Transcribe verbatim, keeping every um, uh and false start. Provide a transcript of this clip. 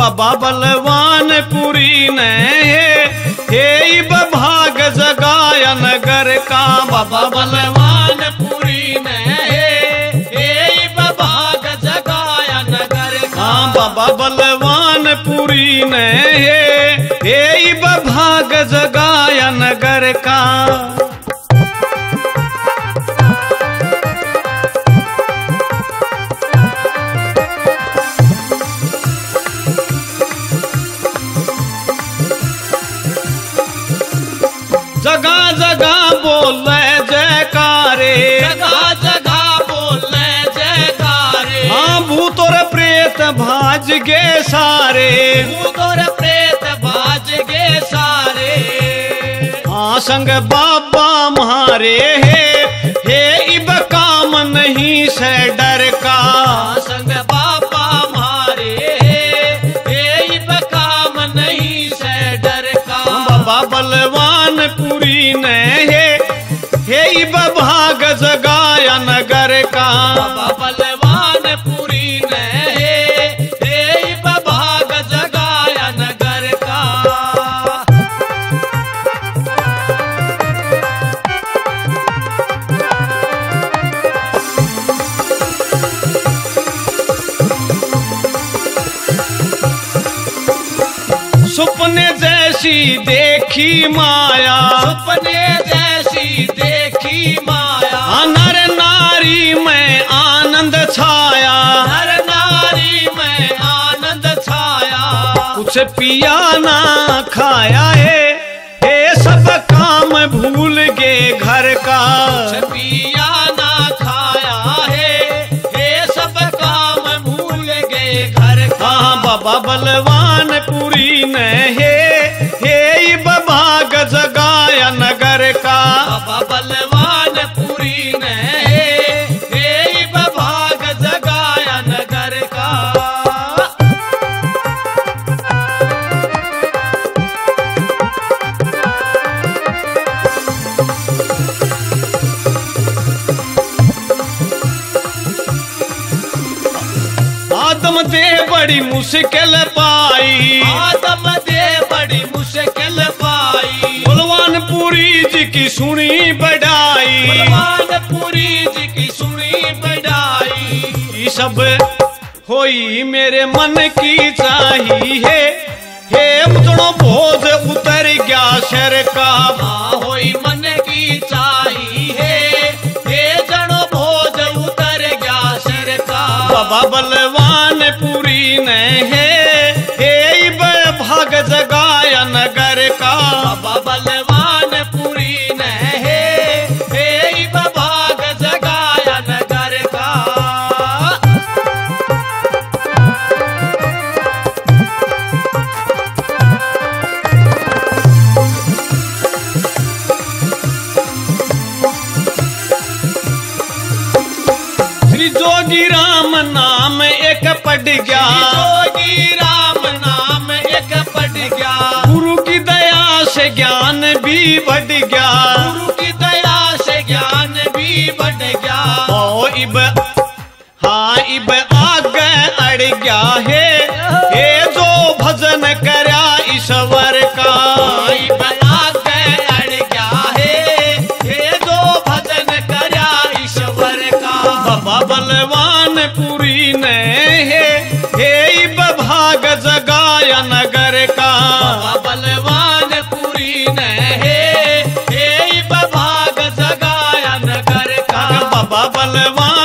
बाबा बलवान पुरी ने हे भाग जगाया नगर का। बाबा बलवान पुरी ने हे भाग जगाया नगर का। बाबा बलवान पुरी ने हे भाग जगाया नगर का। जगह जगह बोले जयकारे, जगह जगह बोले जयकारे। हाँ भूत और प्रेत भाज गे सारे, भूत और प्रेत भाज गे सारे। हाँ संग बाबा म्हारे हे हे इब काम नहीं से डर का। संग बाबा म्हारे हे इब काम नहीं से डर का। बाबा बलवान पुरी ने हे हे भाग जगाया नगर का। बाबा बलवान पुरी ने हे भाग जगाया नगर का। सुपने जैसी देखी माया, सपने जैसी देखी माया। नर नारी में आनंद छाया, नर नारी में आनंद छाया। कुछ पिया ना खाया है हे सब काम भूल गे घर का। कुछ पिया ना खाया है ये सब काम भूल गए घर का। हाँ बाबा बलवान पुरी ने हे हे भाग जगाया नगर का। बाबा बलवान पुरी ने हे भाग जगाया नगर का। आदम दे बड़ी मुश्किल पाई, आदम दे बड़ी मुश्किल पाई। बलवान पुरी जी की सुनी बढ़ाई, बलवान पुरी जी की सुनी बढ़ाई। ये सब होई मेरे मन की चाहिए हे मुझो बोझ उतर गया शर का। हाँ होई मन की चाहिए हे जनो भोज उतर गया सिर का। बाबा बलवान पुरी ने हे हे भाग जगाया नगर का। बाबा बलवान पुरी ने हे हे भाग जगाया नगर का। श्री जोगी राम नाम एक पड़ गया, जोगी राम नाम एक पड़ गया। गुरु की दया से ज्ञान भी बढ़ गया। गुरु की दया से ज्ञान भी बढ़ गया। ओ इब हाँ इब आगे अड़ गया है हे जो भजन करया ईश्वर का। इब आगे अड़ गया है हे जो भजन करया ईश्वर का। बाबा बलवान पुरी ने हे हे भाग जगाया नगर का। बाबा बलवान पुरी ने हे हे भाग जगाया नगर का। बाबा बलवान